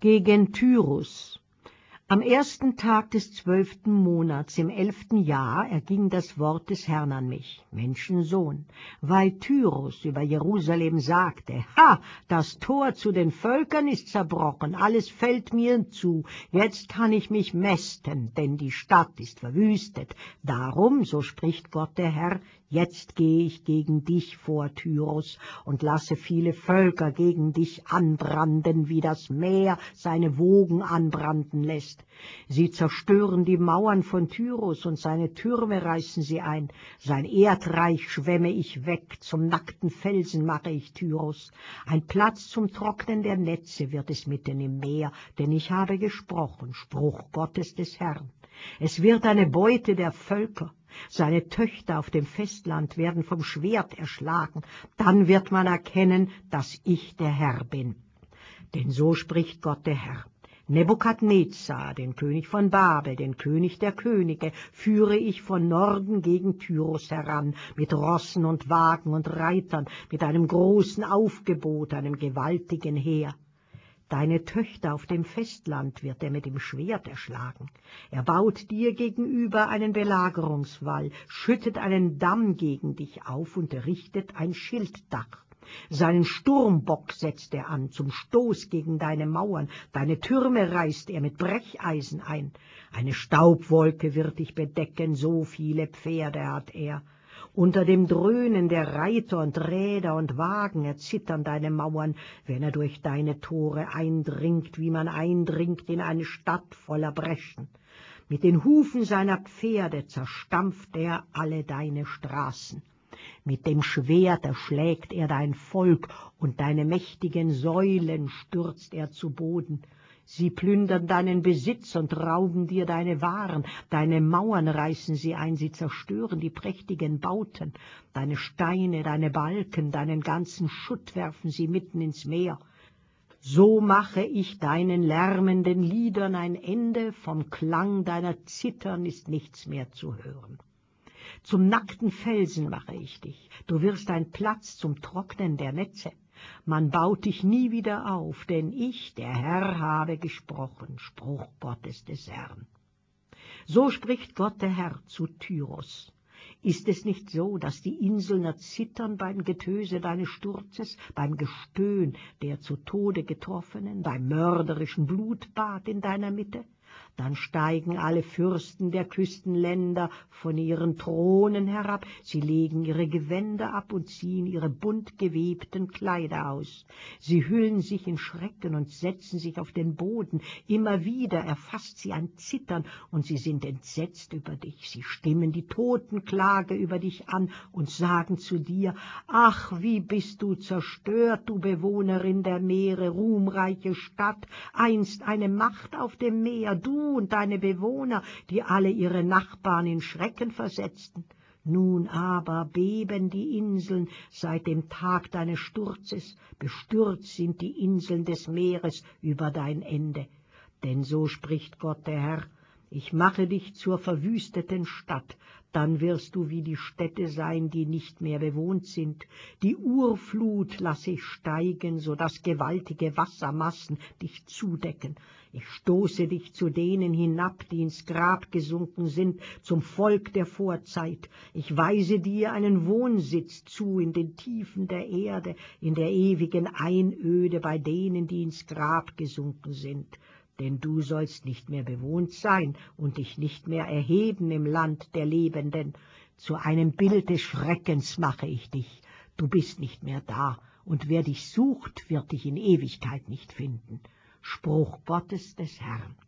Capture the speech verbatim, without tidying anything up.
Gegen Tyrus. Am ersten Tag des zwölften Monats im elften Jahr erging das Wort des Herrn an mich, Menschensohn, weil Tyrus über Jerusalem sagte, »Ha, das Tor zu den Völkern ist zerbrochen, alles fällt mir zu, jetzt kann ich mich mästen, denn die Stadt ist verwüstet. Darum, so spricht Gott der Herr, jetzt gehe ich gegen dich vor, Tyrus, und lasse viele Völker gegen dich anbranden, wie das Meer seine Wogen anbranden lässt. Sie zerstören die Mauern von Tyrus, und seine Türme reißen sie ein. Sein Erdreich schwemme ich weg, zum nackten Felsen mache ich Tyrus. Ein Platz zum Trocknen der Netze wird es mitten im Meer, denn ich habe gesprochen, Spruch Gottes des Herrn. Es wird eine Beute der Völker. Seine Töchter auf dem Festland werden vom Schwert erschlagen. Dann wird man erkennen, dass ich der Herr bin. Denn so spricht Gott der Herr. Nebukadnezar, den König von Babel, den König der Könige, führe ich von Norden gegen Tyrus heran, mit Rossen und Wagen und Reitern, mit einem großen Aufgebot, einem gewaltigen Heer. Deine Töchter auf dem Festland wird er mit dem Schwert erschlagen. Er baut dir gegenüber einen Belagerungswall, schüttet einen Damm gegen dich auf und errichtet ein Schilddach. Seinen Sturmbock setzt er an, zum Stoß gegen deine Mauern, deine Türme reißt er mit Brecheisen ein. Eine Staubwolke wird dich bedecken, so viele Pferde hat er. Unter dem Dröhnen der Reiter und Räder und Wagen erzittern deine Mauern, wenn er durch deine Tore eindringt, wie man eindringt in eine Stadt voller Breschen. Mit den Hufen seiner Pferde zerstampft er alle deine Straßen. Mit dem Schwert erschlägt er dein Volk, und deine mächtigen Säulen stürzt er zu Boden. Sie plündern deinen Besitz und rauben dir deine Waren. Deine Mauern reißen sie ein, sie zerstören die prächtigen Bauten. Deine Steine, deine Balken, deinen ganzen Schutt werfen sie mitten ins Meer. So mache ich deinen lärmenden Liedern ein Ende, vom Klang deiner Zittern ist nichts mehr zu hören. Zum nackten Felsen mache ich dich, du wirst ein Platz zum Trocknen der Netze. Man baut dich nie wieder auf, denn ich, der Herr, habe gesprochen, Spruch Gottes des Herrn. So spricht Gott der Herr zu Tyrus. Ist es nicht so, dass die Inseln erzittern beim Getöse deines Sturzes, beim Gestöhn der zu Tode Getroffenen, beim mörderischen Blutbad in deiner Mitte? Dann steigen alle Fürsten der Küstenländer von ihren Thronen herab, sie legen ihre Gewänder ab und ziehen ihre bunt gewebten Kleider aus. Sie hüllen sich in Schrecken und setzen sich auf den Boden. Immer wieder erfasst sie ein Zittern, und sie sind entsetzt über dich. Sie stimmen die Totenklage über dich an und sagen zu dir, »Ach, wie bist du zerstört, du Bewohnerin der Meere, ruhmreiche Stadt, einst eine Macht auf dem Meer, du und deine Bewohner, die alle ihre Nachbarn in Schrecken versetzten. Nun aber beben die Inseln seit dem Tag deines Sturzes, bestürzt sind die Inseln des Meeres über dein Ende. Denn so spricht Gott der Herr, ich mache dich zur verwüsteten Stadt, dann wirst du wie die Städte sein, die nicht mehr bewohnt sind. Die Urflut lasse ich steigen, so dass gewaltige Wassermassen dich zudecken. Ich stoße dich zu denen hinab, die ins Grab gesunken sind, zum Volk der Vorzeit. Ich weise dir einen Wohnsitz zu in den Tiefen der Erde, in der ewigen Einöde bei denen, die ins Grab gesunken sind. Denn du sollst nicht mehr bewohnt sein und dich nicht mehr erheben im Land der Lebenden. Zu einem Bild des Schreckens mache ich dich. Du bist nicht mehr da, und wer dich sucht, wird dich in Ewigkeit nicht finden. Spruch Gottes des Herrn.